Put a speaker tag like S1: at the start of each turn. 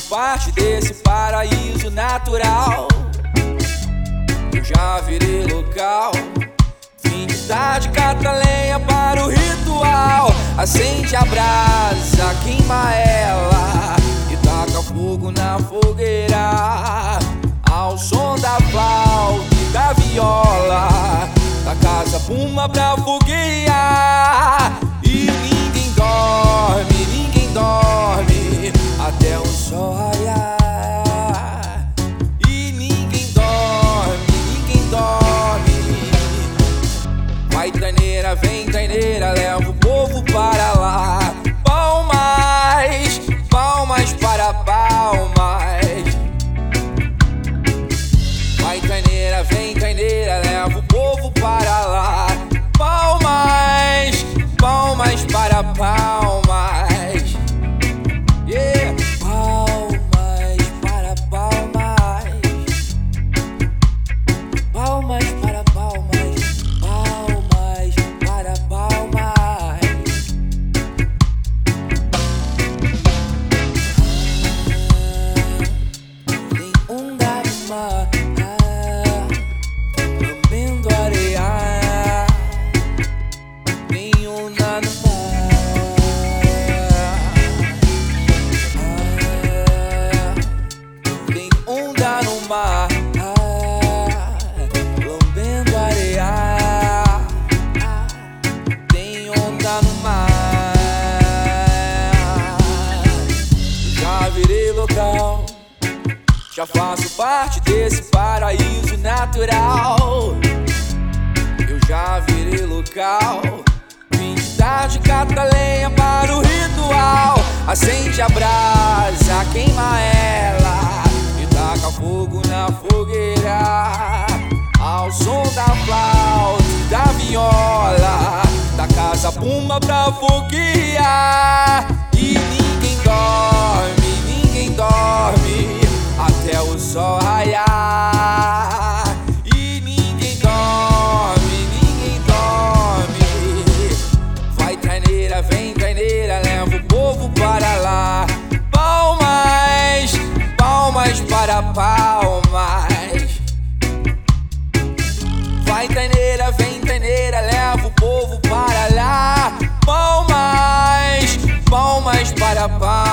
S1: parte desse paraíso natural. Eu já virei local. Fim de tarde, cata lenha para o ritual. Acende a brasa, queima ela e taca fogo na fogueira. Ao som da flauta e da viola, da casa puma pra foguear. E ninguém dorme até o sol raiar. E ninguém dorme. Vai traineira, vem traineira, leva o povo para lá. Palmas, palmas para palmas. Vai traineira, vem traineira, leva o povo para lá. Palmas, palmas para palmas. Yeah. Palmas para palmas. Palmas para palmas. Palmas para palmas. Tem onda no mar, lambendo areia. Tem onda no mar, tem onda no mar, lambendo areia. Tem onda no mar. Já virei local, já faço parte desse paraíso natural. Eu já virei local. Fim de tarde, cata lenha para o ritual. Acende a brasa, queima ela e taca fogo na fogueira. Ao som da flauta e da viola, da casa puma pra foguear. E ninguém dorme até o sol raiar. E ninguém dorme. Vai traineira, vem traineira, leva o povo para lá. Palmas, palmas para palmas. Vai traineira, vem traineira, leva o povo para lá. Palmas, palmas para palmas.